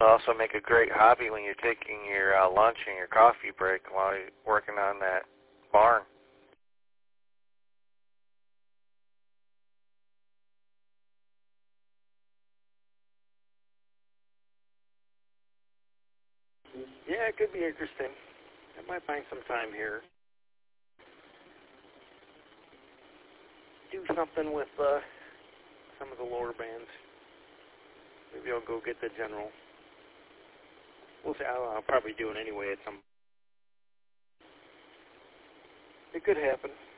also make a great hobby when you're taking your lunch and your coffee break while you're working on that barn. Yeah, it could be interesting. I might find some time here. Do something with some of the lower bands. Maybe I'll go get the general. We'll see. I'll probably do it anyway at some. It could happen.